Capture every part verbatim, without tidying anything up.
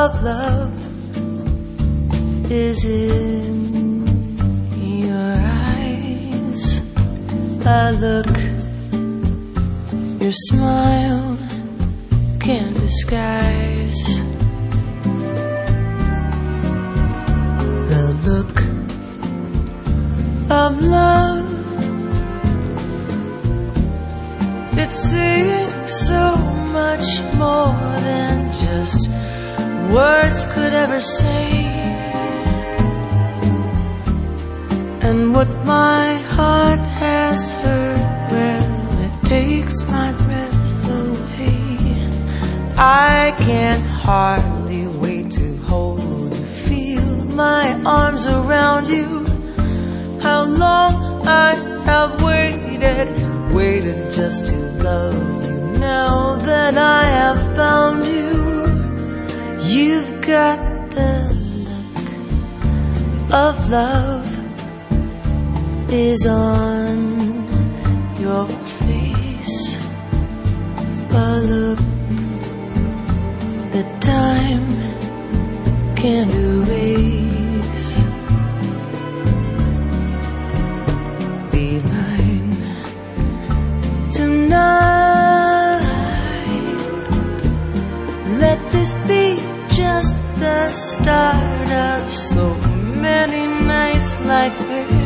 of love is in your eyes. I look, your smile can't disguise the look of love. It's saying so much more than just words could ever say. And what my heart has heard, well, it takes my breath away. I can hardly wait to hold you, feel my arms around you. How long I have waited, waited just to love you. Now that I have found you, you've got the look of love is on your face, a look that time can't erase. Be mine tonight. Let this be just the start of so many nights like this.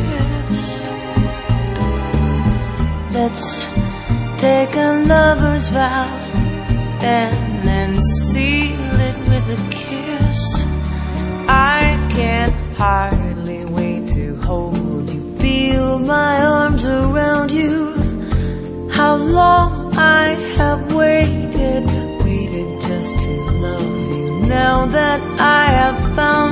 Let's take a lover's vow and then seal it with a kiss. I can't hardly wait to hold you, feel my arms around you. How long I have waited, waited just to love you. Now that I have found